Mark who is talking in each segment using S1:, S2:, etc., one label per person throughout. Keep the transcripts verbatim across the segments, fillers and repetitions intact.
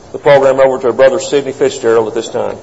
S1: the program over to Brother Sidney Fitzgerald at this time.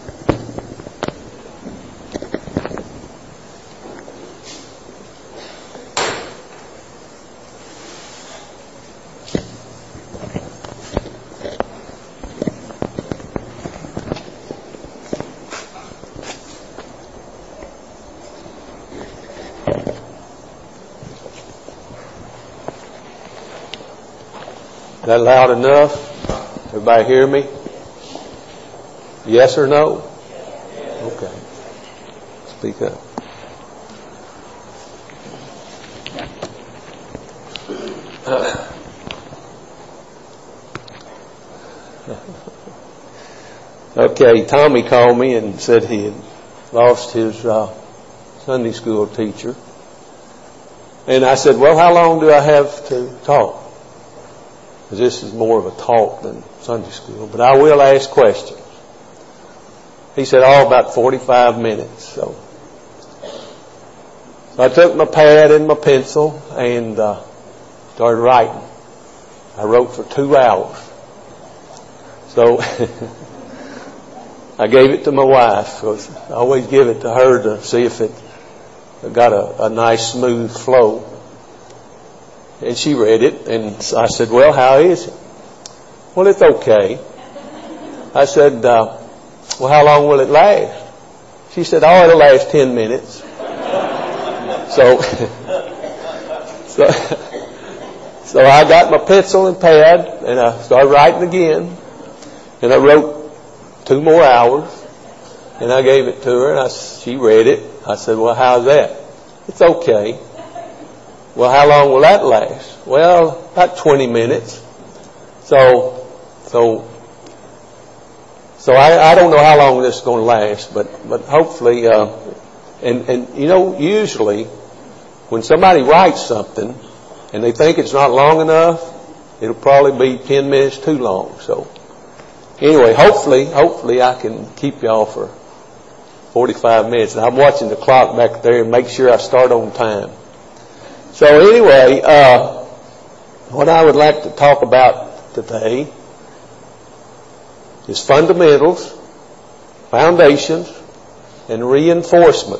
S1: Is that loud enough? Everybody hear me? Yes or no? Okay. Speak up. Okay, Tommy called me and said he had lost his uh, Sunday school teacher. And I said, well, how long do I have to talk? Because this is more of a talk than Sunday school, but I will ask questions. He said, oh, about forty-five minutes. So, so I took my pad and my pencil and uh, started writing. I wrote for two hours. So I gave it to my wife, because I always give it to her to see if it got a, a nice smooth flow. And she read it, and I said, well, how is it? Well, it's okay. I said, uh, well, how long will it last? She said, oh, it'll last ten minutes. So, so, so I got my pencil and pad, and I started writing again. And I wrote two more hours, and I gave it to her, and I, she read it. I said, well, how's that? It's okay. Well, how long will that last? Well, about twenty minutes. So, so, so I, I don't know how long this is going to last, but, but hopefully, uh, and, and you know, usually when somebody writes something and they think it's not long enough, it'll probably be ten minutes too long. So anyway, hopefully, hopefully I can keep y'all for forty-five minutes. And I'm watching the clock back there and make sure I start on time. So anyway, uh, what I would like to talk about today is fundamentals, foundations, and reinforcement.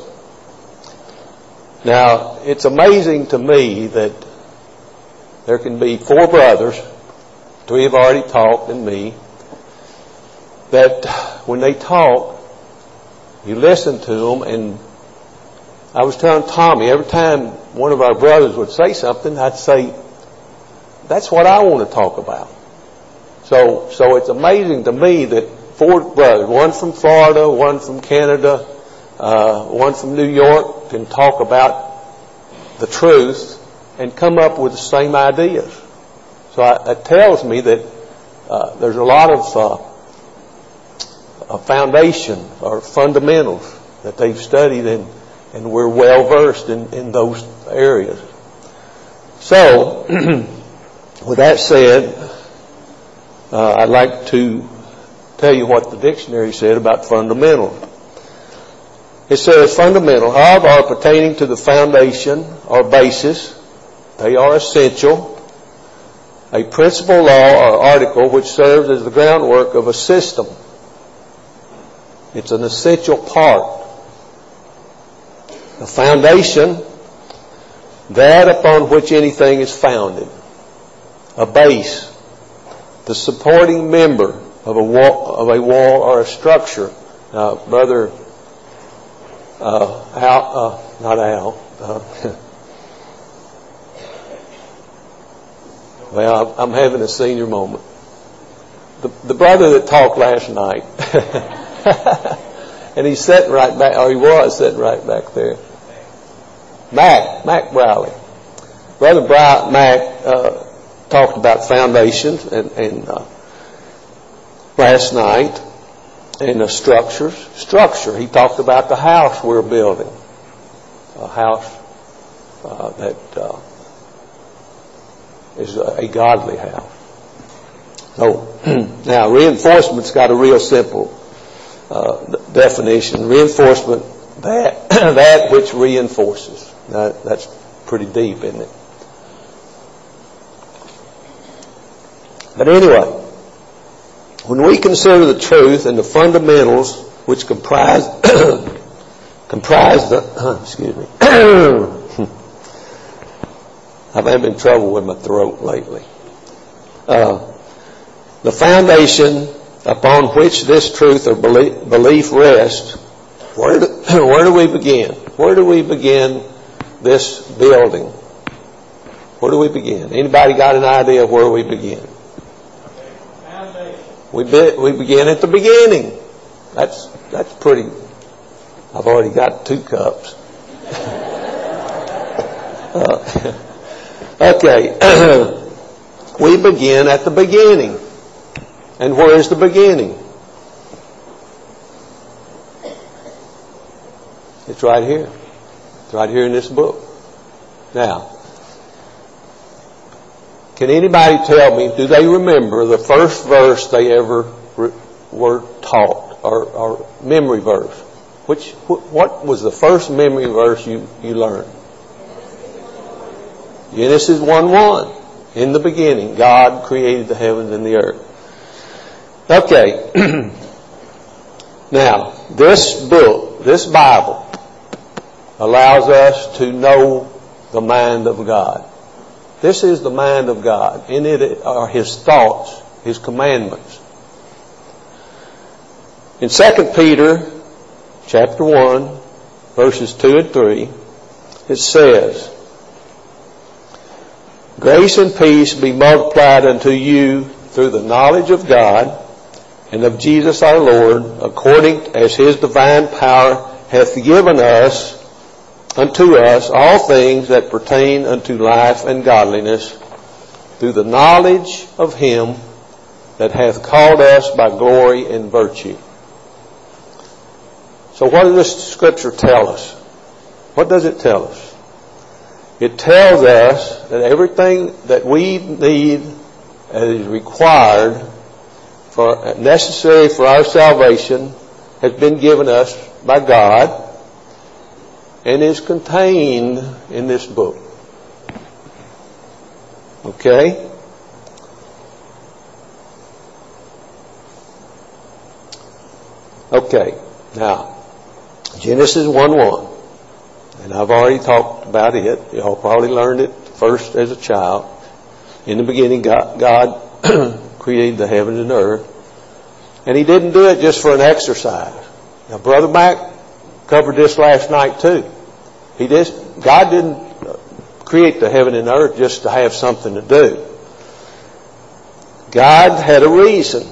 S1: Now, it's amazing to me that there can be four brothers, three have already talked and me, that when they talk, you listen to them, and I was telling Tommy, every time one of our brothers would say something, I'd say, that's what I want to talk about. So, so it's amazing to me that four brothers, one from Florida, one from Canada, uh, one from New York, can talk about the truth and come up with the same ideas. So I, that tells me that uh, there's a lot of uh, a foundation or fundamentals that they've studied, and, and we're well versed in, in those areas. So, with that said, uh, I'd like to tell you what the dictionary said about fundamental. It says fundamental of or pertaining to the foundation or basis. They are essential. A principle, law, or article which serves as the groundwork of a system. It's an essential part. A foundation, that upon which anything is founded. A base, the supporting member of a wall, of a wall or a structure. Now, Brother uh, Al, uh, not Al. Uh, well, I'm having a senior moment. The, the brother that talked last night, and he's sitting right back, or he was sitting right back there. Mac, Mac Browley. Brother Bri- Mac uh, talked about foundations and, and uh, last night, and the structures. Structure, he talked about the house we're building. A house uh, that uh, is a, a godly house. So, now reinforcement's got a real simple uh, definition. Reinforcement, that that which reinforces. Now, that's pretty deep, isn't it? But anyway, When we consider the truth and the fundamentals which comprise comprise the excuse me, I've been having trouble with my throat lately. Uh, the foundation upon which this truth or belief, belief rests, where do, where do we begin? Where do we begin this building? Where do we begin? Anybody got an idea of where we begin? We be, we begin at the beginning. That's that's pretty. I've already got two cups. uh, okay, we begin at the beginning. And where is the beginning? It's right here. It's right here in this book. Now, can anybody tell me, do they remember the first verse they ever re- were taught, or, or memory verse? Which, wh- what was the first memory verse you, you learned? Genesis one one. In the beginning, God created the heavens and the earth. Okay. Now, this book, this Bible, allows us to know the mind of God. This is the mind of God. In it are His thoughts, His commandments. In Second Peter chapter one, verses two and three, it says, "Grace and peace be multiplied unto you through the knowledge of God and of Jesus our Lord, according as His divine power hath given us unto us all things that pertain unto life and godliness, through the knowledge of Him that hath called us by glory and virtue." So what does this scripture tell us? What does it tell us? It tells us that everything that we need that is required for necessary for our salvation has been given us by God and is contained in this book. Okay? Okay. Now, Genesis one one. And I've already talked about it. You all probably learned it first as a child. In the beginning, God, God created the heavens and earth. And He didn't do it just for an exercise. Now, Brother Mac covered this last night too. He just, God didn't create the heaven and earth just to have something to do. God had a reason.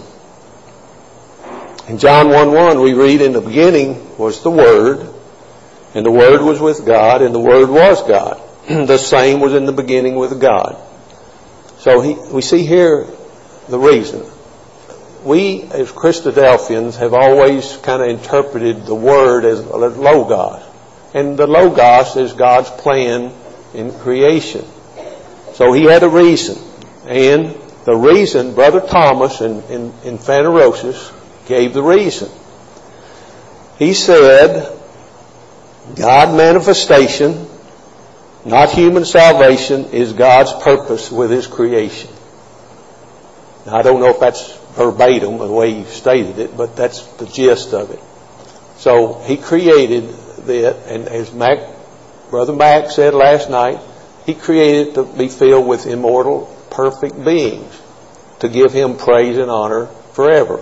S1: In John one one, we read, "In the beginning was the Word, and the Word was with God, and the Word was God. The same was in the beginning with God." So he, we see here the reason. We, as Christadelphians, have always kind of interpreted the Word as Logos. And the Logos is God's plan in creation. So He had a reason. And the reason, Brother Thomas in, in, in Phanerosis gave the reason. He said, God manifestation, not human salvation, is God's purpose with His creation. Now, I don't know if that's verbatim the way he stated it, but that's the gist of it. So He created it, and as Mac, Brother Mac said last night, He created it to be filled with immortal, perfect beings, to give Him praise and honor forever.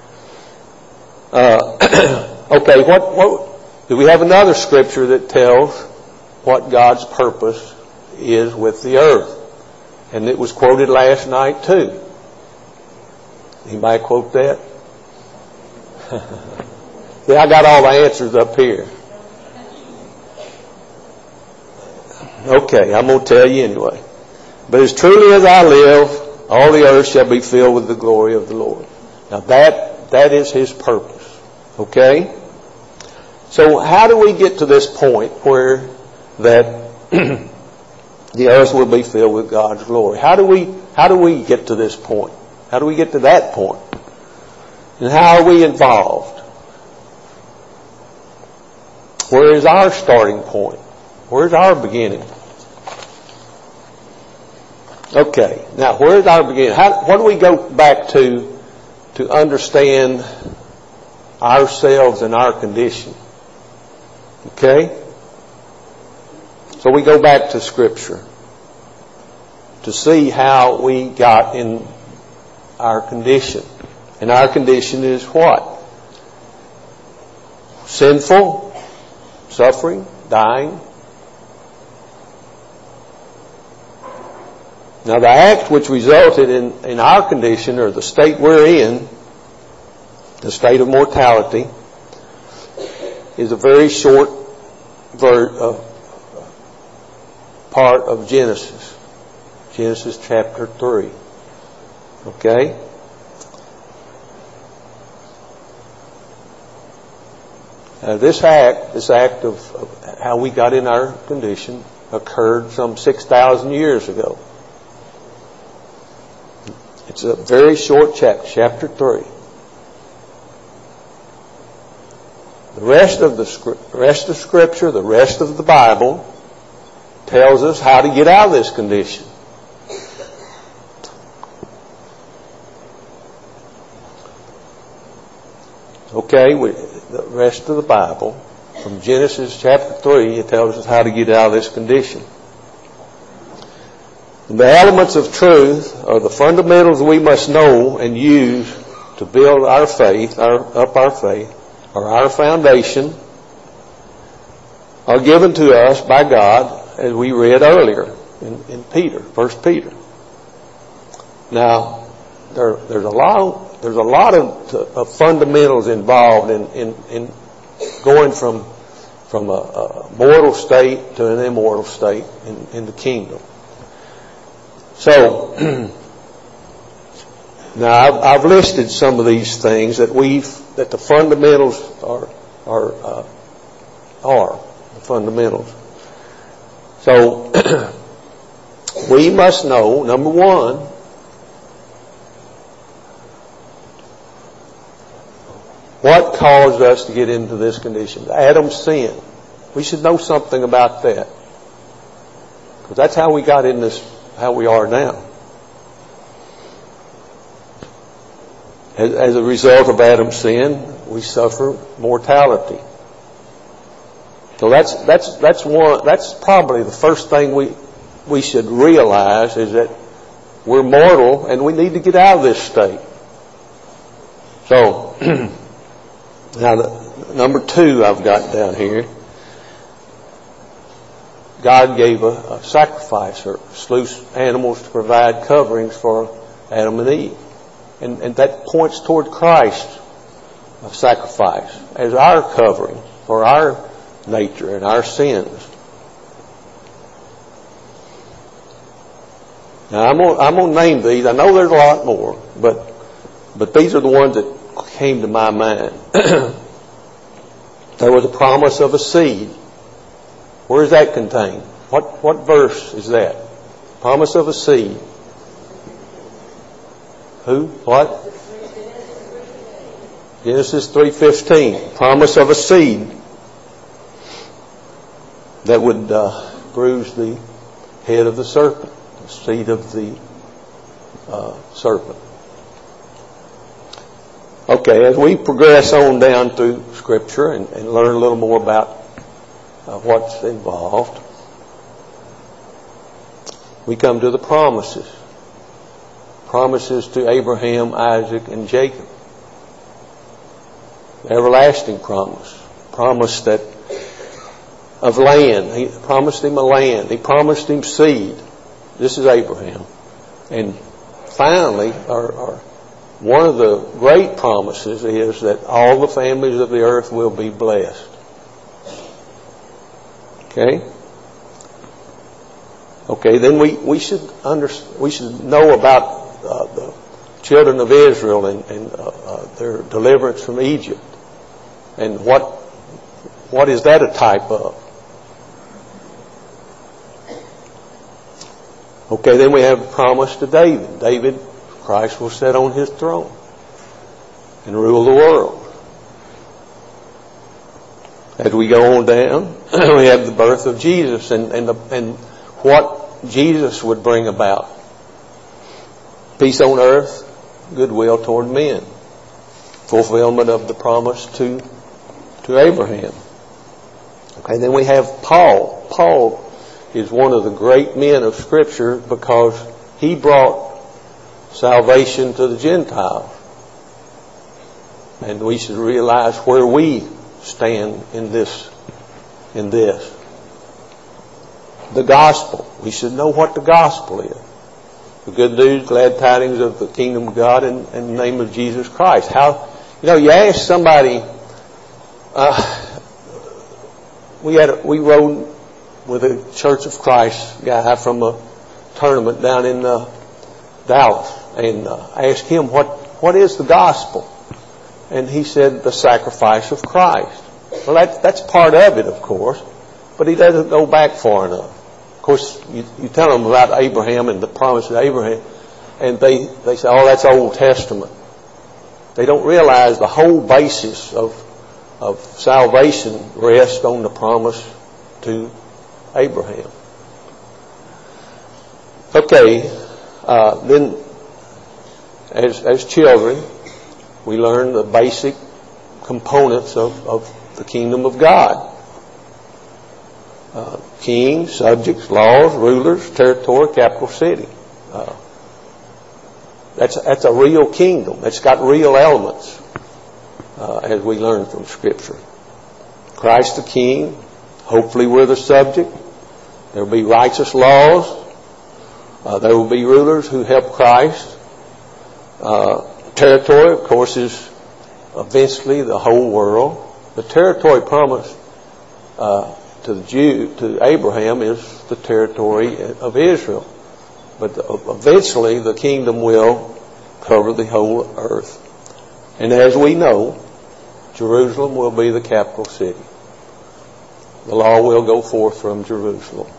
S1: Uh, okay, what, what do we have another scripture that tells what God's purpose is with the earth? And it was quoted last night too. Anybody quote that? See, I got all the answers up here. Okay, I'm going to tell you anyway. "But as truly as I live, all the earth shall be filled with the glory of the Lord." Now that, that is His purpose. Okay? So how do we get to this point where that the earth will be filled with God's glory? How do we, how do we get to this point? How do we get to that point? And how are we involved? Where is our starting point? Where's our beginning? Okay, now where's our beginning? How, what do we go back to to understand ourselves and our condition. Okay? So we go back to Scripture to see how we got in our condition. And our condition is what? Sinful, suffering, dying. Now the act which resulted in, in our condition, or the state we're in, the state of mortality, is a very short ver- uh, part of Genesis. Genesis chapter three. Okay? Uh, this act, this act of, of how we got in our condition, occurred some six thousand years ago. It's a very short chapter, chapter three. The rest of the rest of Scripture, the rest of the Bible, tells us how to get out of this condition. Okay, we, the rest of the Bible, from Genesis chapter three, it tells us how to get out of this condition. The elements of truth, or the fundamentals we must know and use to build our faith, our, up our faith, or our foundation, are given to us by God, as we read earlier in, in Peter, First Peter. Now, there, there's a lot, there's a lot of, of fundamentals involved in, in, in going from from a, a mortal state to an immortal state in, in the kingdom. So, now I've, I've listed some of these things that we've, that the fundamentals are, are, uh, are the fundamentals. So, we must know, number one, what caused us to get into this condition? Adam's sin. We should know something about that, because that's how we got in this, how we are now. As, as a result of Adam's sin, we suffer mortality. So that's that's that's one. That's probably the first thing we we should realize, is that we're mortal and we need to get out of this state. So now, the, number two I've got down here. God gave a, a sacrifice, or slew animals to provide coverings for Adam and Eve. And, and that points toward Christ, a sacrifice, as our covering for our nature and our sins. Now, I'm gonna, I'm gonna name these. I know there's a lot more, but but these are the ones that came to my mind. There was a promise of a seed. Where is that contained? What what verse is that? Promise of a seed. Who? What? Genesis three fifteen. Promise of a seed that would uh, bruise the head of the serpent, the seed of the uh, serpent. Okay, as we progress on down through Scripture and, and learn a little more about uh, what's involved, we come to the promises. Promises to Abraham, Isaac, and Jacob. The everlasting promise. Promise that of land. He promised him a land. He promised him seed. This is Abraham. And finally, or, or one of the great promises is that all the families of the earth will be blessed. Okay? Okay, then we, we should under, we should know about uh, the children of Israel and, and uh, uh, their deliverance from Egypt. And what what is that a type of? Okay, then we have a promise to David. David, Christ will sit on his throne and rule the world. As we go on down, we have the birth of Jesus and, and, the, and what Jesus would bring about. Peace on earth, goodwill toward men. fulfillment of the promise to, to Abraham. Okay, then we have Paul. Paul is one of the great men of Scripture because he brought salvation to the Gentiles. And we should realize where we stand in this. In this. The gospel. We should know what the gospel is. The good news, glad tidings of the kingdom of God in, in the name of Jesus Christ. How, you know, you ask somebody, uh, we had, a, we rode with a Church of Christ guy from a tournament down in uh, Dallas, and uh, asked him what, what is the gospel? And he said, the sacrifice of Christ. Well, that, that's part of it, of course, but he doesn't go back far enough. Of course, you, you tell them about Abraham and the promise of Abraham, and they, they say, oh, that's Old Testament. They don't realize the whole basis of, of salvation rests on the promise to Abraham. Okay, uh, then as, as children, we learn the basic components of, of the kingdom of God. Uh, kings, subjects, laws, rulers, territory, capital city. Uh, that's, that's a real kingdom. It's got real elements, uh, as we learn from Scripture. Christ the King. Hopefully we're the subject. There will be righteous laws. Uh, there will be rulers who help Christ. Uh, territory, of course, is eventually the whole world. The territory promised uh, to the Jew, to Abraham, is the territory of Israel. But eventually the kingdom will cover the whole earth. And as we know, Jerusalem will be the capital city. The law will go forth from Jerusalem.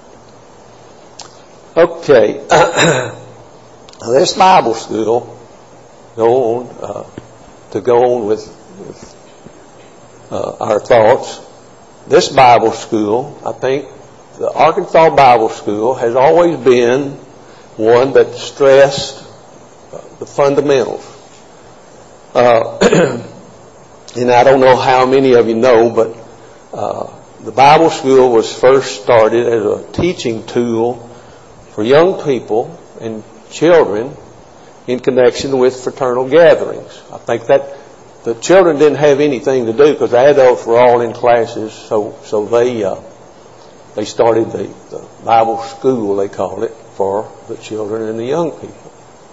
S1: Okay. This Bible school, go on, uh, to go on with, with uh, our thoughts. This Bible school, I think, the Arkansas Bible School has always been one that stressed the fundamentals. Uh, and I don't know how many of you know, but uh, the Bible school was first started as a teaching tool for young people and children in connection with fraternal gatherings. I think that the children didn't have anything to do because the adults were all in classes, so so they uh, they started the, the Bible school, they called it, for the children and the young people.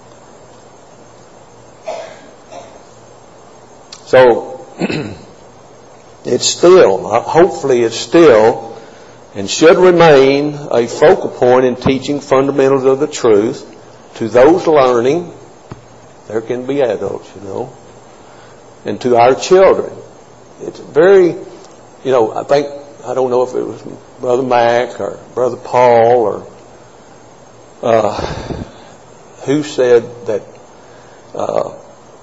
S1: So it's still, hopefully it's still, and should remain a focal point in teaching fundamentals of the truth to those learning. There can be adults, you know, and to our children. It's very, you know, I think, I don't know if it was Brother Mac or Brother Paul or uh, who said that uh,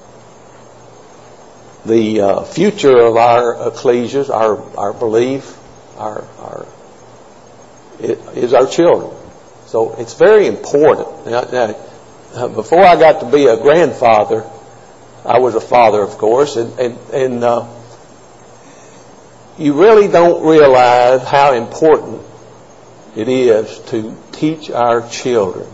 S1: the uh, future of our ecclesias, our our belief, our our it is our children. So it's very important. Now, now, before I got to be a grandfather, I was a father, of course, and and, and uh, you really don't realize how important it is to teach our children.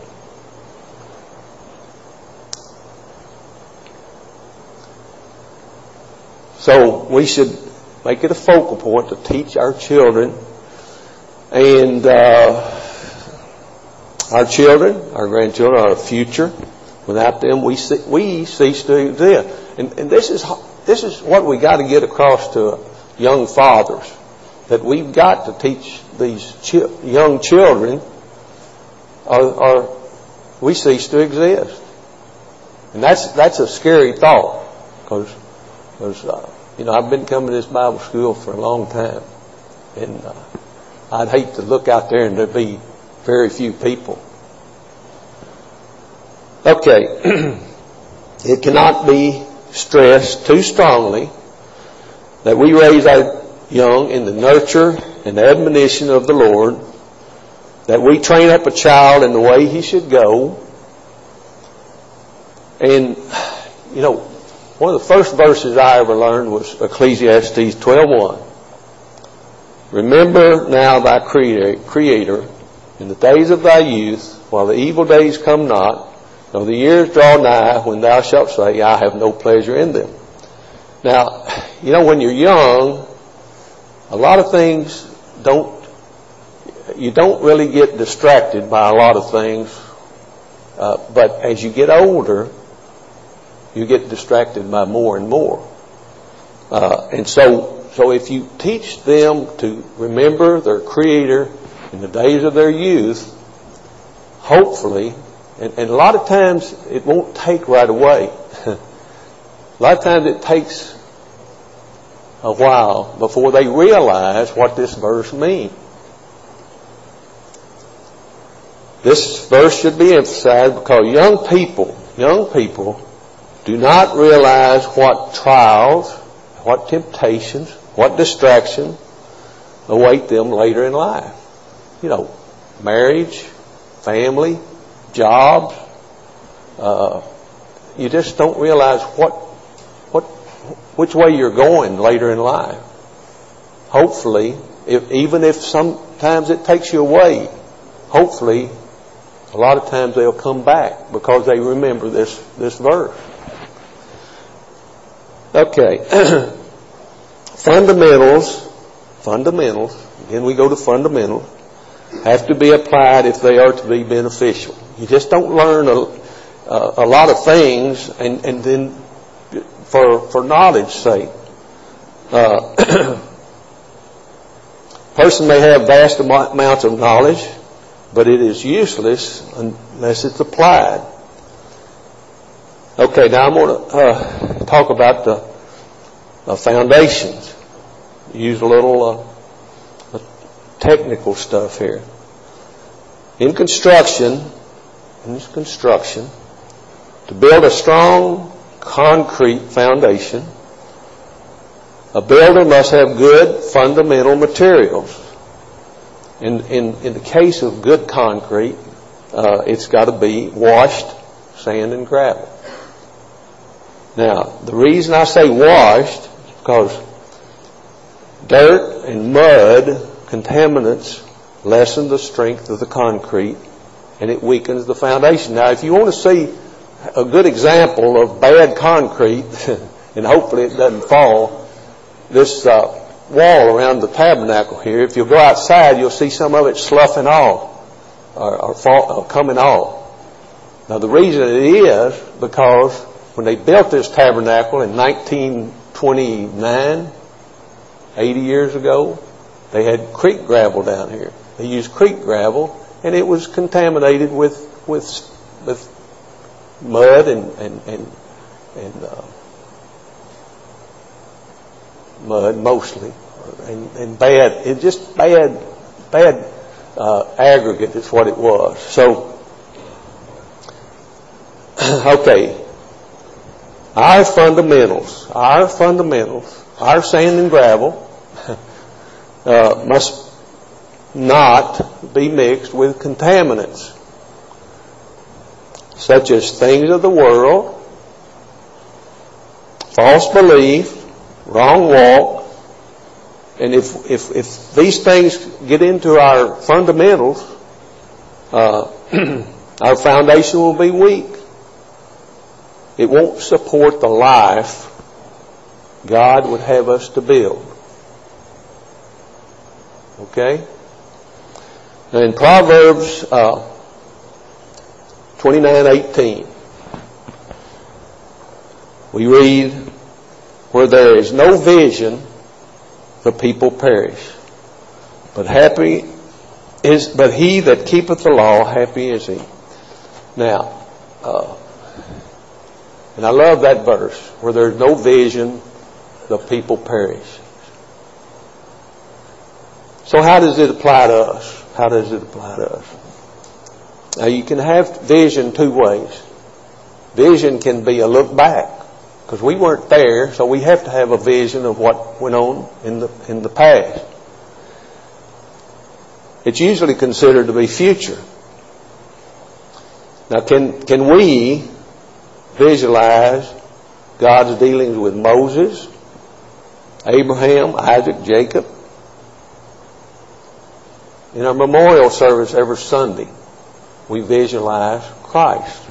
S1: So we should make it a focal point to teach our children, and uh, our children, our grandchildren, are our future. Without them, we ce- we cease to exist. And, and this is this is what we got to get across to young fathers, that we've got to teach these chi- young children, or, or we cease to exist. And that's that's a scary thought, because because uh, you know, I've been coming to this Bible school for a long time, and uh, I'd hate to look out there and there be very few people. Okay, it cannot be stressed too strongly that we raise our young in the nurture and admonition of the Lord, that we train up a child in the way he should go. And, you know, one of the first verses I ever learned was Ecclesiastes twelve one. Remember now thy Creator in the days of thy youth, while the evil days come not, nor the years draw nigh, when thou shalt say, I have no pleasure in them. Now, you know, when you're young, a lot of things don't, you don't really get distracted by a lot of things. Uh, but as you get older, you get distracted by more and more. Uh, and so, so if you teach them to remember their Creator in the days of their youth, hopefully, and, and a lot of times it won't take right away. A lot of times it takes a while before they realize what this verse means. This verse should be emphasized because young people, young people do not realize what trials, what temptations, what distractions await them later in life. You know, marriage, family, jobs. Uh, you just don't realize what, what, which way you're going later in life. Hopefully, if, even if sometimes it takes you away, hopefully, a lot of times they'll come back because they remember this, this verse. Okay. Fundamentals, fundamentals, again we go to fundamentals, have to be applied if they are to be beneficial. You just don't learn a, a, a lot of things and, and then for, for knowledge's sake. Uh, person may have vast amounts of knowledge, but it is useless unless it's applied. Okay, now I'm going to uh, talk about the uh, foundations. Use a little uh, technical stuff here. In construction, in this construction, to build a strong concrete foundation, a builder must have good fundamental materials. In, in, in the case of good concrete, uh, it's got to be washed sand and gravel. Now, the reason I say washed is because dirt and mud, contaminants, lessen the strength of the concrete and it weakens the foundation. Now, if you want to see a good example of bad concrete, and hopefully it doesn't fall, this uh, wall around the tabernacle here, if you go outside, you'll see some of it sloughing off or, or, fall, or coming off. Now, the reason it is because when they built this tabernacle in nineteen twenty-nine, eighty years ago, they had creek gravel down here. They used creek gravel, and it was contaminated with with, with mud and and and, and uh, mud mostly, and, and bad. It just bad, bad uh, aggregate is what it was. So, okay, our fundamentals, our fundamentals, our sand and gravel uh, must not be mixed with contaminants, such as things of the world, false belief, wrong walk. And if if if these things get into our fundamentals, uh, our foundation will be weak. It won't support the life God would have us to build. Okay? Now in Proverbs uh, twenty-nine eighteen, we read, where there is no vision, the people perish. But happy is, but he that keepeth the law, happy is he. Now, uh, and I love that verse, where there is no vision, the people perish. So how does it apply to us? How does it apply to us? Now you can have vision two ways. Vision can be a look back, because we weren't there, so we have to have a vision of what went on in the in the past. It's usually considered to be future. Now, can can we visualize God's dealings with Moses, Abraham, Isaac, Jacob. In our memorial service every Sunday, we visualize Christ.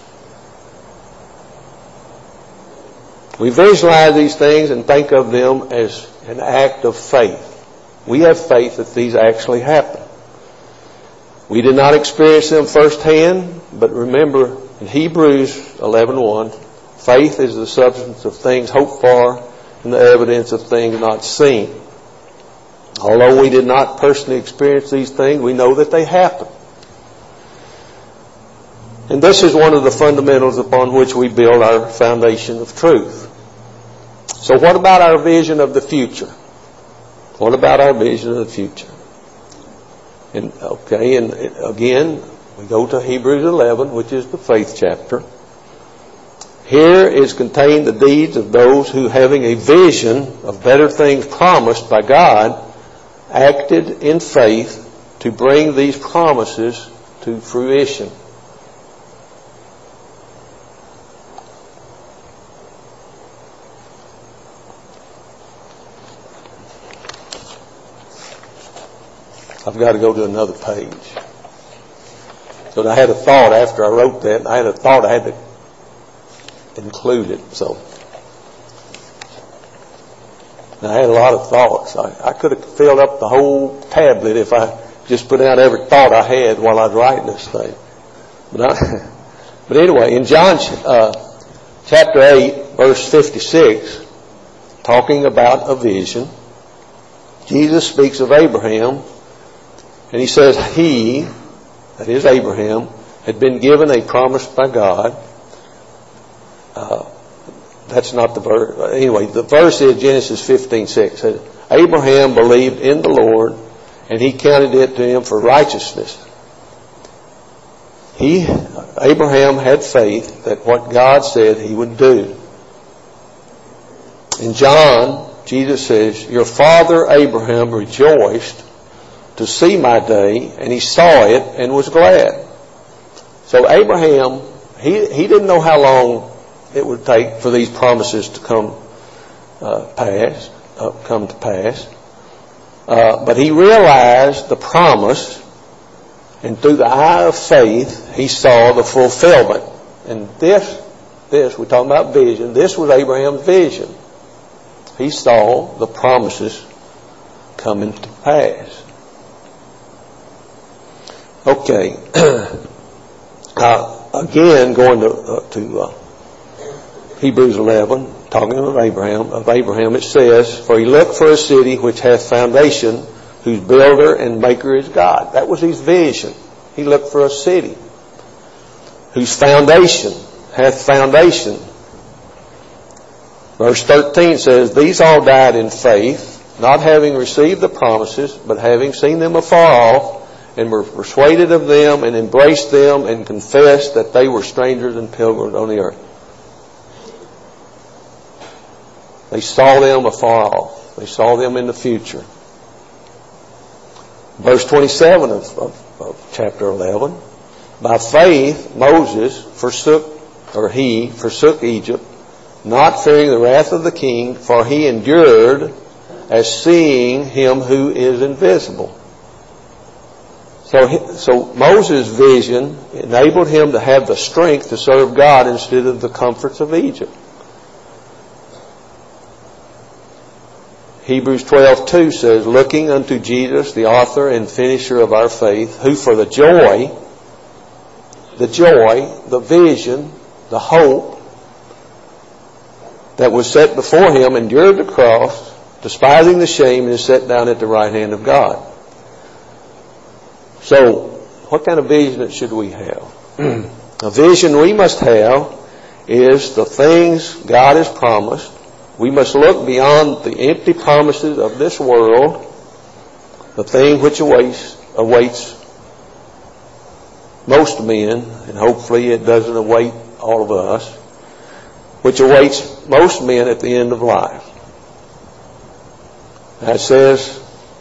S1: We visualize these things and think of them as an act of faith. We have faith that these actually happen. We did not experience them firsthand, but remember in Hebrews eleven one, faith is the substance of things hoped for and the evidence of things not seen. Although we did not personally experience these things, we know that they happen. And this is one of the fundamentals upon which we build our foundation of truth. So what about our vision of the future? What about our vision of the future? And okay, and again, we go to Hebrews eleven, which is the faith chapter. Here is contained the deeds of those who, having a vision of better things promised by God, acted in faith to bring these promises to fruition. I've got to go to another page. But I had a thought after I wrote that, and I had a thought I had to include it. So and I had a lot of thoughts. I, I could have filled up the whole tablet if I just put out every thought I had while I was writing this thing. But, I, but anyway, in John uh, chapter eight, verse fifty-six, talking about a vision, Jesus speaks of Abraham, and he says he, that is Abraham, had been given a promise by God. Uh, that's not the verse. Anyway, the verse is Genesis fifteen six. Says, Abraham believed in the Lord, and he counted it to him for righteousness. He, Abraham had faith that what God said he would do. In John, Jesus says, your father Abraham rejoiced to see my day, and he saw it and was glad. So Abraham, he, he didn't know how long it would take for these promises to come uh, pass, uh, come to pass. Uh, but he realized the promise, and through the eye of faith, he saw the fulfillment. And this, this, we're talking about vision, this was Abraham's vision. He saw the promises coming to pass. Okay. uh, again, going to, uh, to uh, Hebrews eleven, talking of Abraham, of Abraham, it says, for he looked for a city which hath foundation, whose builder and maker is God. That was his vision. He looked for a city whose foundation hath foundation. Verse thirteen says, these all died in faith, not having received the promises, but having seen them afar off, and were persuaded of them, and embraced them, and confessed that they were strangers and pilgrims on the earth. They saw them afar off. They saw them in the future. Verse twenty-seven of, of, of chapter eleven. By faith Moses forsook, or he forsook Egypt, not fearing the wrath of the king, for he endured as seeing him who is invisible. So, so Moses' vision enabled him to have the strength to serve God instead of the comforts of Egypt. Hebrews twelve two says, looking unto Jesus, the author and finisher of our faith, who for the joy, the joy, the vision, the hope that was set before him, endured the cross, despising the shame, and is set down at the right hand of God. So, what kind of vision should we have? A vision we must have is the things God has promised. We must look beyond the empty promises of this world, the thing which awaits, awaits most men, and hopefully it doesn't await all of us, which awaits most men at the end of life. Now it says,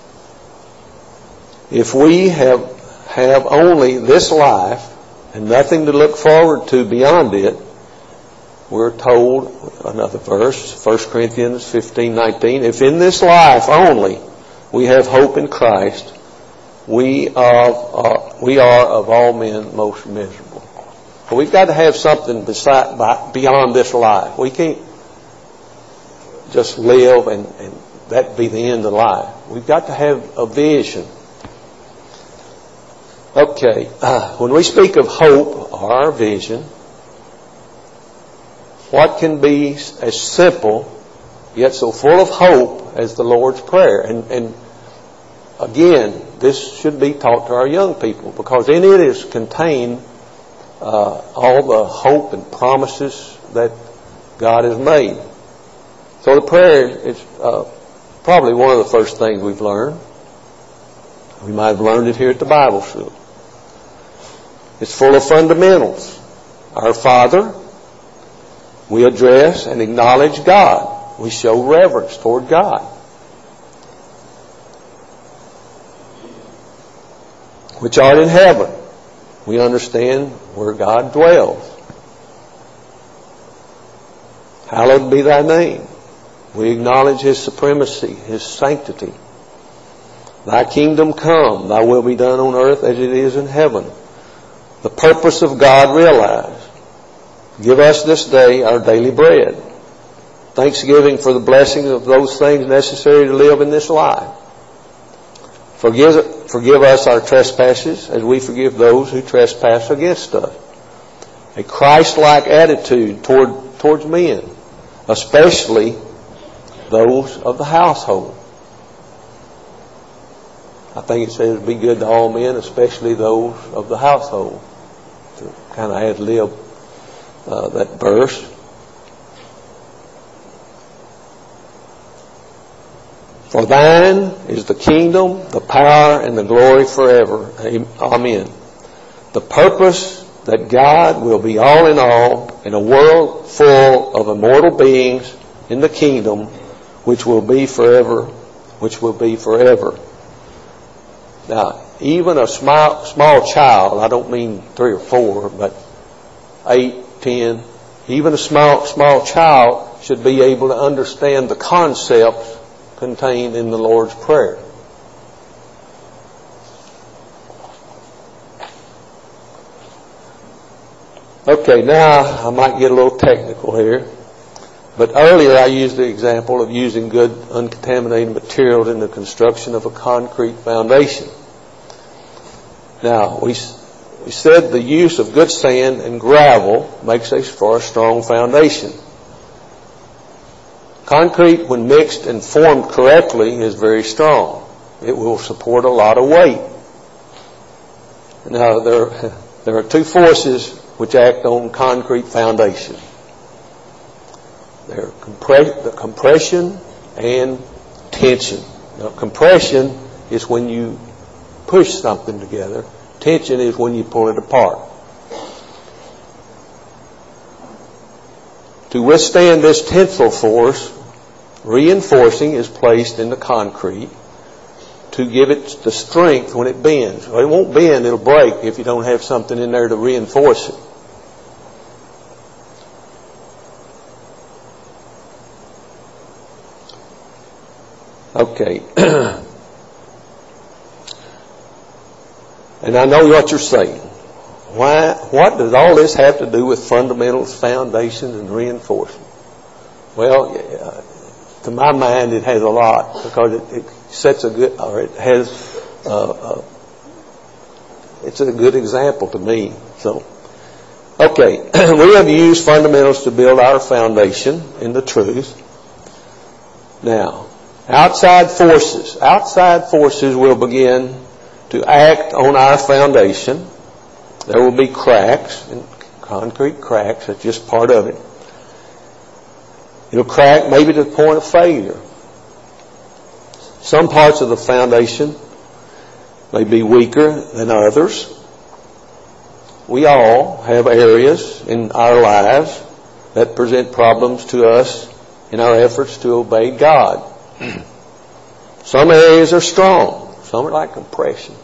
S1: if we have, have only this life and nothing to look forward to beyond it, we're told, another verse, First Corinthians fifteen nineteen, if in this life only we have hope in Christ, we are, uh, we are of all men most miserable. So we've got to have something beside, beyond this life. We can't just live and, and that be the end of life. We've got to have a vision. Okay, uh, when we speak of hope or our vision, what can be as simple yet so full of hope as the Lord's Prayer? And, and again, this should be taught to our young people, because in it is contained uh, all the hope and promises that God has made. So the prayer is uh, probably one of the first things we've learned. We might have learned it here at the Bible school. It's full of fundamentals. Our Father, we address and acknowledge God. We show reverence toward God. Which art in heaven. We understand where God dwells. Hallowed be thy name. We acknowledge His supremacy, His sanctity. Thy kingdom come, thy will be done on earth as it is in heaven. The purpose of God realized. Give us this day our daily bread. Thanksgiving for the blessing of those things necessary to live in this life. Forgive, forgive us our trespasses as we forgive those who trespass against us. A Christ-like attitude toward, towards men, especially those of the household. I think it says be good to all men, especially those of the household. To kind of ad lib uh, that verse. For thine is the kingdom, the power, and the glory forever. Amen. The purpose that God will be all in all in a world full of immortal beings in the kingdom, which will be forever, which will be forever. Now, even a small, small child, I don't mean three or four, but eight, ten, even a small, small child should be able to understand the concepts contained in the Lord's Prayer. Okay, now I might get a little technical here. But earlier I used the example of using good uncontaminated materials in the construction of a concrete foundation. Now, we, we said the use of good sand and gravel makes a, for a strong foundation. Concrete, when mixed and formed correctly, is very strong. It will support a lot of weight. Now, there, there are two forces which act on concrete foundation. They're compre- the compression and tension. Now, compression is when you push something together. Tension is when you pull it apart. To withstand this tensile force, reinforcing is placed in the concrete to give it the strength when it bends. Well, it won't bend, it'll break if you don't have something in there to reinforce it. Okay. And I know what you're saying. Why? What does all this have to do with fundamentals, foundations, and reinforcement? Well, uh, to my mind, it has a lot, because it, it sets a good, or it has, uh, uh, it's a good example to me. So, okay, we have used fundamentals to build our foundation in the truth. Now, outside forces, outside forces will begin to act on our foundation. There will be cracks, and concrete cracks, that's just part of it. It'll crack maybe to the point of failure. Some parts of the foundation may be weaker than others. We all have areas in our lives that present problems to us in our efforts to obey God. Some areas are strong. Some are like compression.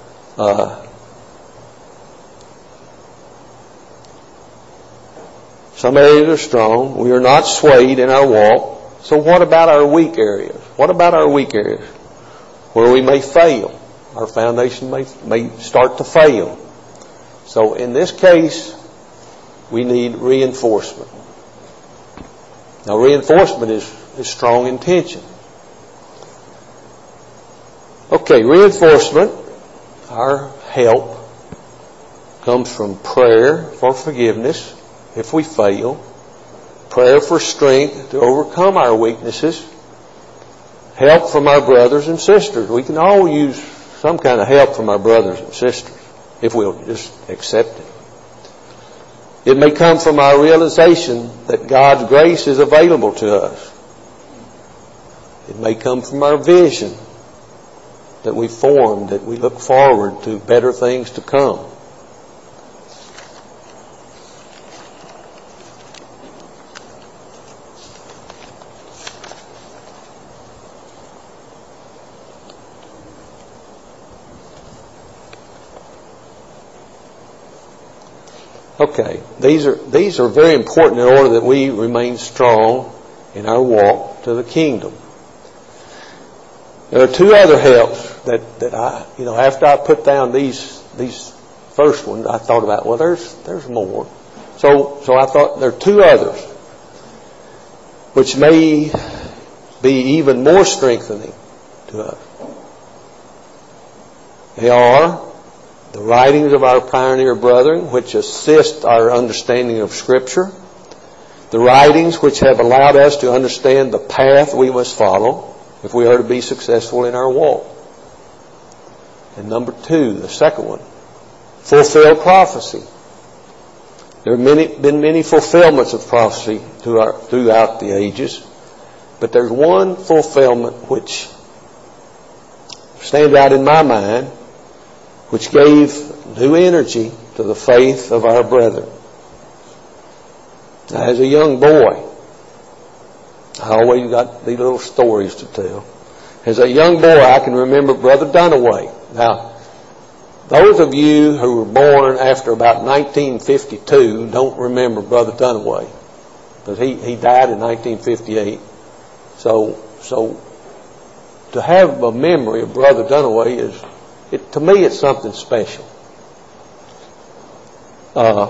S1: Uh, Some areas are strong. We are not swayed in our walk. So what about our weak areas? What about our weak areas? Where we may fail. Our foundation may, may start to fail. So in this case, we need reinforcement. Now reinforcement is, is strong intention. Okay, reinforcement, our help, comes from prayer for forgiveness if we fail, prayer for strength to overcome our weaknesses, help from our brothers and sisters. We can all use some kind of help from our brothers and sisters if we'll just accept it. It may come from our realization that God's grace is available to us. It may come from our vision that we formed, that we look forward to better things to come. Okay, these are these are very important in order that we remain strong in our walk to the kingdom. There are two other helps that, that I, you know, after I put down these these first ones, I thought about, well, there's there's more. So so I thought there are two others which may be even more strengthening to us. They are the writings of our pioneer brethren, which assist our understanding of Scripture. The writings which have allowed us to understand the path we must follow if we are to be successful in our walk. And number two, the second one, fulfilled prophecy. There have many, been many fulfillments of prophecy throughout the ages, but there's one fulfillment which stands out in my mind, which gave new energy to the faith of our brethren. Now, as a young boy, I always got these little stories to tell. As a young boy, I can remember Brother Dunaway. Now, those of you who were born after about nineteen fifty-two don't remember Brother Dunaway, because he, he died in nineteen fifty-eight. So, so to have a memory of Brother Dunaway is, it, to me, it's something special. Uh,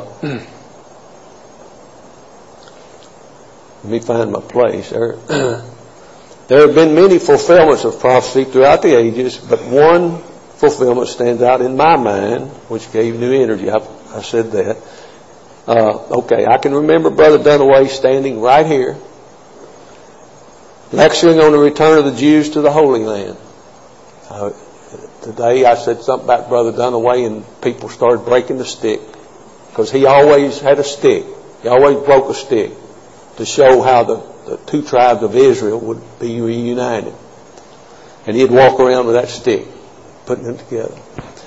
S1: let me find my place. There, there have been many fulfillments of prophecy throughout the ages, but one fulfillment stands out in my mind, which gave new energy. I, I said that. Uh, okay, I can remember Brother Dunaway standing right here, lecturing on the return of the Jews to the Holy Land. Uh, today I said something about Brother Dunaway, and people started breaking the stick, because he always had a stick. He always broke a stick to show how the, the two tribes of Israel would be reunited. And he'd walk around with that stick, putting them together.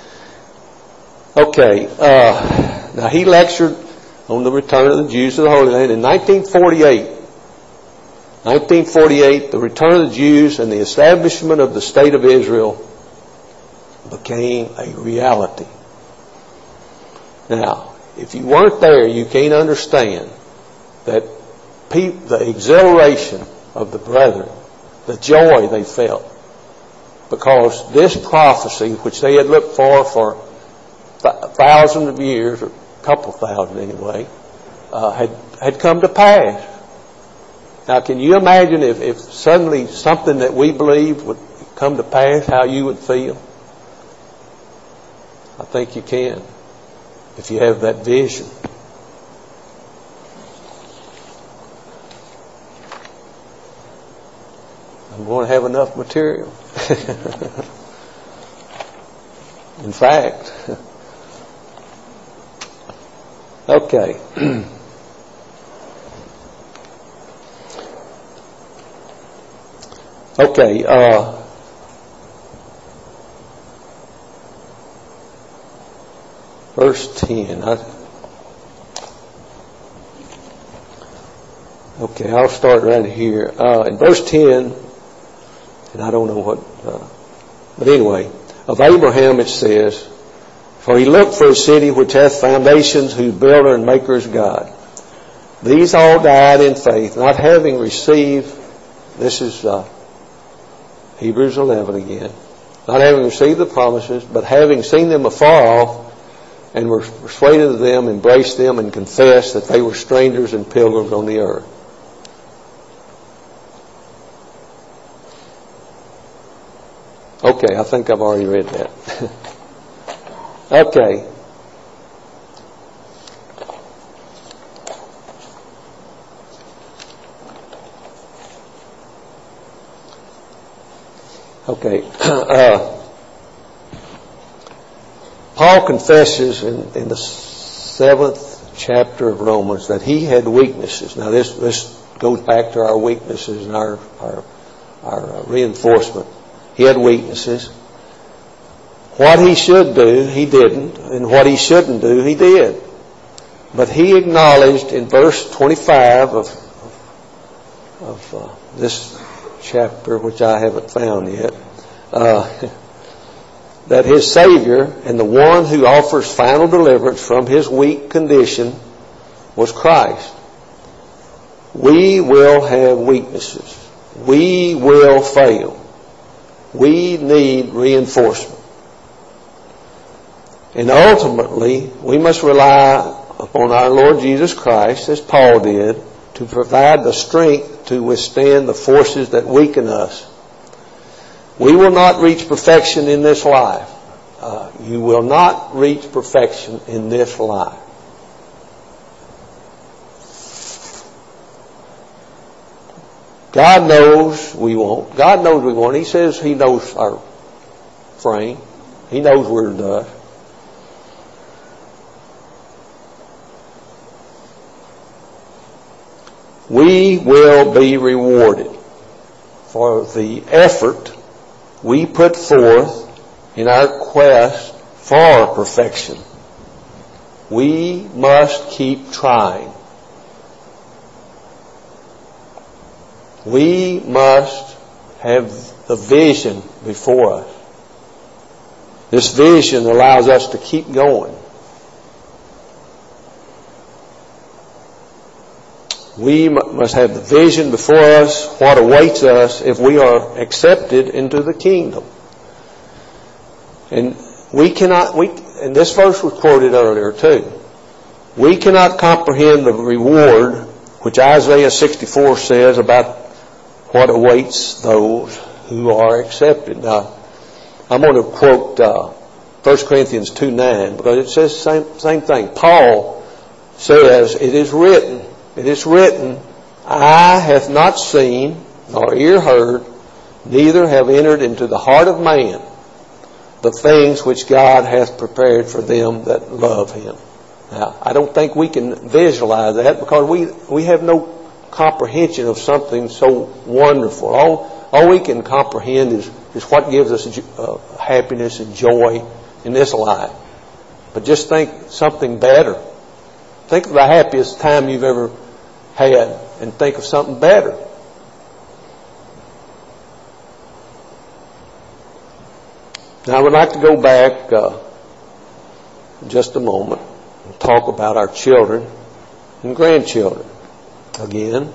S1: Okay, uh, now he lectured on the return of the Jews to the Holy Land in nineteen forty-eight. nineteen forty-eight, the return of the Jews and the establishment of the State of Israel became a reality. Now, if you weren't there, you can't understand that pe- the exhilaration of the brethren, the joy they felt, because this prophecy, which they had looked for for th- thousands of years, or a couple thousand anyway, uh, had had come to pass. Now, can you imagine if, if suddenly something that we believed would come to pass, how you would feel? I think you can, if you have that vision. I'm going to have enough material. In fact, okay. Okay, uh, verse ten. I, okay, I'll start right here. Uh, in verse ten, and I don't know what, uh, but anyway, of Abraham it says, "For he looked for a city which hath foundations, whose builder and maker is God. These all died in faith, not having received, this is uh, Hebrews eleven again, not having received the promises, but having seen them afar off, and were persuaded of them, embraced them, and confessed that they were strangers and pilgrims on the earth. Okay, I think I've already read that. Okay. Okay. Uh, Paul confesses in, in the seventh chapter of Romans that he had weaknesses. Now this this goes back to our weaknesses and our our, our reinforcement. He had weaknesses. What he should do, he didn't, and what he shouldn't do, he did. But he acknowledged in verse twenty-five of of uh, this chapter, which I haven't found yet, uh, that his Savior and the one who offers final deliverance from his weak condition was Christ. We will have weaknesses. We will fail. We need reinforcement. And ultimately, we must rely upon our Lord Jesus Christ, as Paul did, to provide the strength to withstand the forces that weaken us. We will not reach perfection in this life. Uh, you will not reach perfection in this life. God knows we won't. God knows we won't. He says He knows our frame. He knows we're dust. We will be rewarded for the effort we put forth in our quest for perfection. We must keep trying. We must have the vision before us. This vision allows us to keep going. We must have the vision before us, what awaits us if we are accepted into the kingdom. And we cannot, we, and this verse was quoted earlier too. We cannot comprehend the reward which Isaiah sixty-four says about what awaits those who are accepted. Now, I'm going to quote uh, First Corinthians two nine because it says the same, same thing. Paul says, it is written, It is written, eye hath not seen, nor ear heard, neither have entered into the heart of man the things which God hath prepared for them that love Him. Now, I don't think we can visualize that because we, we have no comprehension of something so wonderful. All, all we can comprehend is, is what gives us uh, happiness and joy in this life. But just think something better. Think of the happiest time you've ever had and think of something better. Now I would like to go back uh, just a moment and talk about our children and grandchildren again.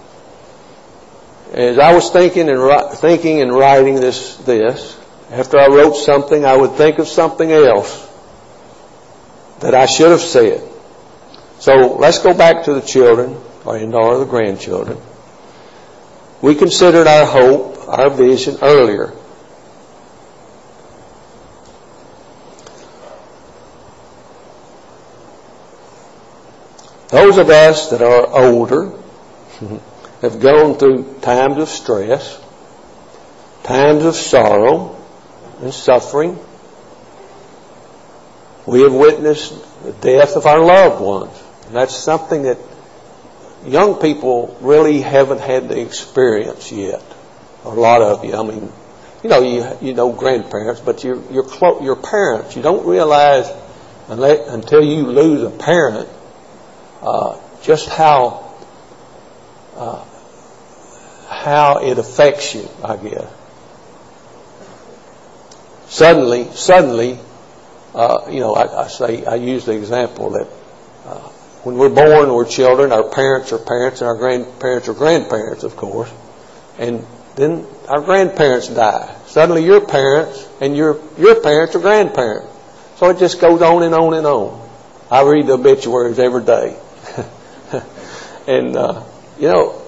S1: As I was thinking and thinking and writing this, this, after I wrote something, I would think of something else that I should have said. So let's go back to the children, and or the grandchildren. We considered our hope, our vision earlier. Those of us that are older have gone through times of stress, times of sorrow and suffering. We have witnessed the death of our loved ones. And that's something that young people really haven't had the experience yet. A lot of you, I mean, you know, you you know grandparents, but your your clo- your parents, you don't realize unless, until you lose a parent uh, just how uh, how it affects you, I guess. Suddenly, suddenly, uh, you know, I, I say I use the example that uh, when we're born, we're children. Our parents are parents, and our grandparents are grandparents, of course. And then our grandparents die. Suddenly your parents and your, your parents are grandparents. So it just goes on and on and on. I read the obituaries every day. and, uh, you know,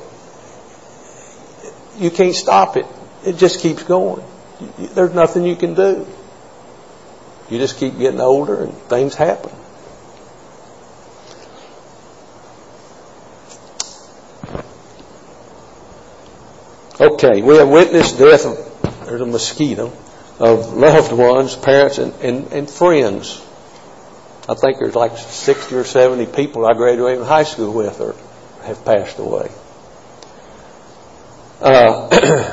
S1: you can't stop it. It just keeps going. There's nothing you can do. You just keep getting older and things happen. Okay, we have witnessed death of, there's a mosquito, of loved ones, parents, and, and, and friends. I think there's like sixty or seventy people I graduated high school with or have passed away. Uh,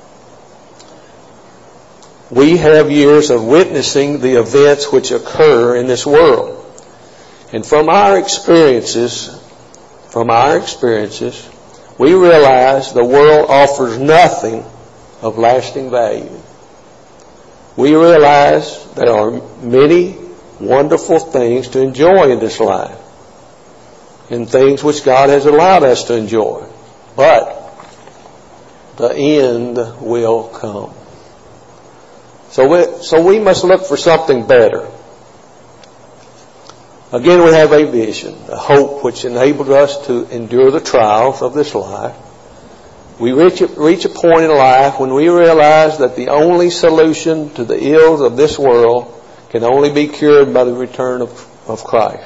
S1: we have years of witnessing the events which occur in this world. And from our experiences, from our experiences, we realize the world offers nothing of lasting value. We realize there are many wonderful things to enjoy in this life, and things which God has allowed us to enjoy. But the end will come. So we, so we must look for something better. Again, we have a vision, a hope which enables us to endure the trials of this life. We reach a, reach a point in life when we realize that the only solution to the ills of this world can only be cured by the return of, of Christ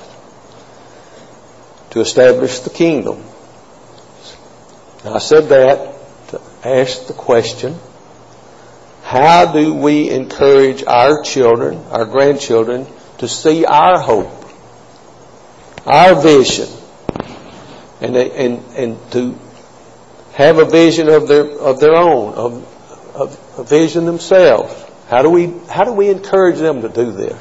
S1: to establish the kingdom. Now, I said that to ask the question, how do we encourage our children, our grandchildren, to see our hope, our vision, and and and to have a vision of their of their own, of, of a vision themselves? How do we how do we encourage them to do this?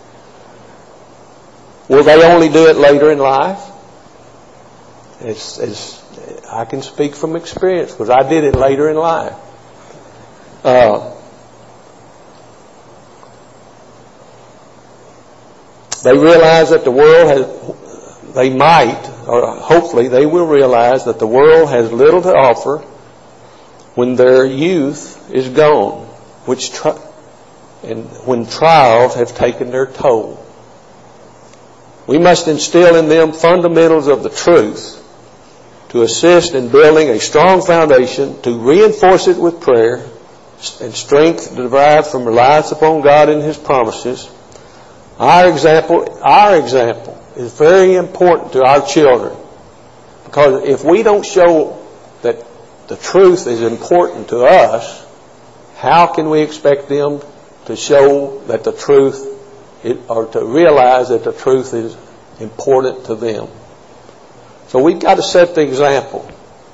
S1: Will they only do it later in life? It's, it's, I can speak from experience because I did it later in life. Uh, they realize that the world has, they might, or hopefully they will realize that the world has little to offer when their youth is gone, which tri- and when trials have taken their toll. We must instill in them fundamentals of the truth to assist in building a strong foundation, to reinforce it with prayer and strength derived from reliance upon God and His promises. Our example, our example is very important to our children, because if we don't show that the truth is important to us, how can we expect them to show that the truth, or to realize that the truth is important to them? So we've got to set the example.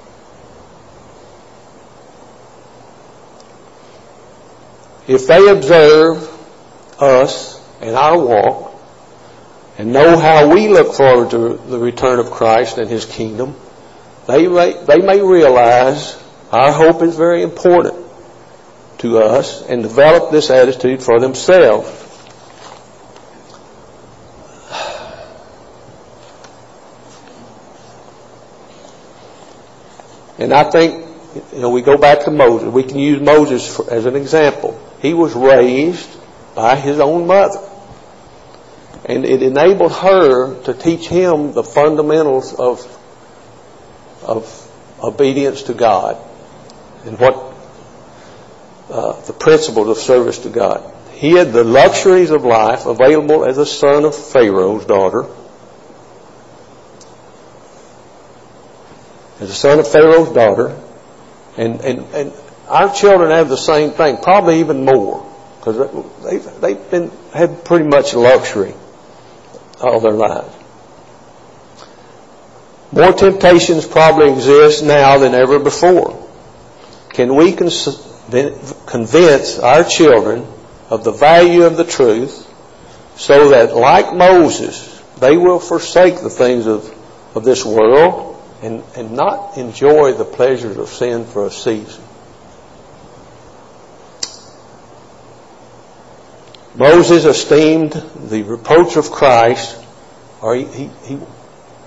S1: If they observe us and our walk and know how we look forward to the return of Christ and His kingdom, they may, they may realize our hope is very important to us and develop this attitude for themselves. And I think, you know, we go back to Moses. We can use Moses for, as an example. He was raised by his own mother. And it enabled her to teach him the fundamentals of, of obedience to God and what uh, the principles of service to God. He had the luxuries of life available as a son of Pharaoh's daughter. As a son of Pharaoh's daughter. And, and, and our children have the same thing, probably even more, because they've, they've been, had pretty much luxury all their lives. More temptations probably exist now than ever before. Can we convince our children of the value of the truth so that, like Moses, they will forsake the things of, of this world and, and not enjoy the pleasures of sin for a season? Moses esteemed the reproach of Christ, or he, he, he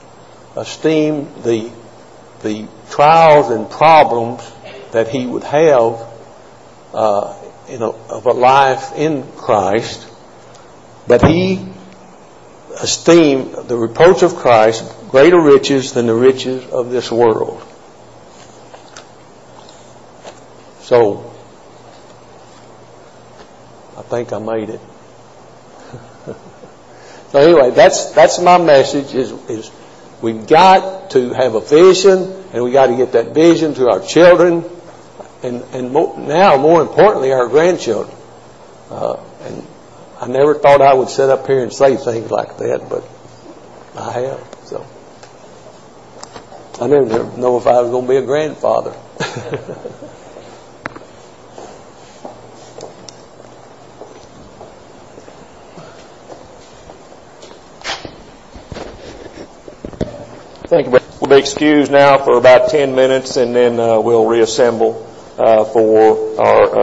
S1: esteem the the trials and problems that he would have uh, in a, of a life in Christ, but he esteemed the reproach of Christ greater riches than the riches of this world. So, I think I made it. So anyway, that's that's my message. Is is we've got to have a vision, and we got to get that vision to our children, and and more, now more importantly, our grandchildren. Uh, and I never thought I would sit up here and say things like that, but I have. So I never know if I was going to be a grandfather.
S2: Thank you. We'll be excused now for about ten minutes, and then uh, we'll reassemble uh, for our uh,